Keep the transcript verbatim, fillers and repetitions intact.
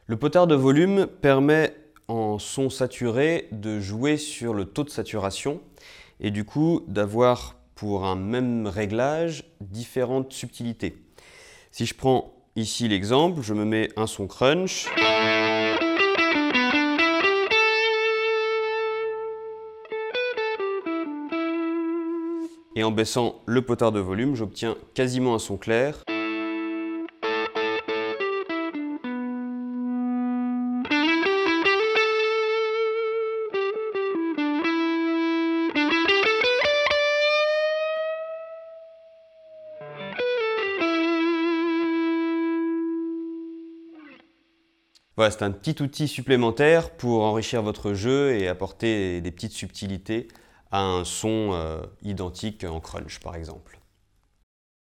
Le potard de volume permet en son saturé de jouer sur le taux de saturation et du coup d'avoir pour un même réglage différentes subtilités. Si je prends ici l'exemple, je me mets un son crunch. Et en baissant le potard de volume, j'obtiens quasiment un son clair. Voilà, c'est un petit outil supplémentaire pour enrichir votre jeu et apporter des petites subtilités à un son euh, identique en crunch par exemple.